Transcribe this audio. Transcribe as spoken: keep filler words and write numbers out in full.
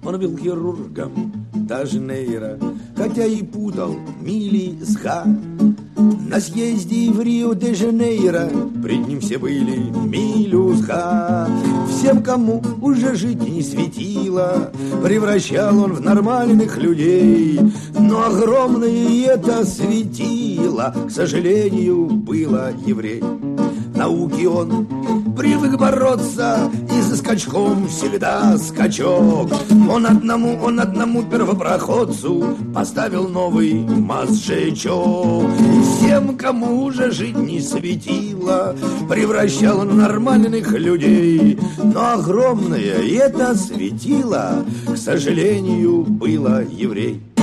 Он был хирургом, даже нейро, хотя и путал мили с ха. На съезде в Рио-де-Жанейро пред ним все были милю с ха. Всем, кому уже жить не светило, превращал он в нормальных людей. Но огромное это светило, к сожалению, было еврей. Науки он привык бороться, и за скачком всегда скачок. Он одному, он одному первопроходцу поставил новый мозжечок. Всем, кому уже жить не светило, превращал он в нормальных людей. Но огромное это светило, к сожалению, было еврей.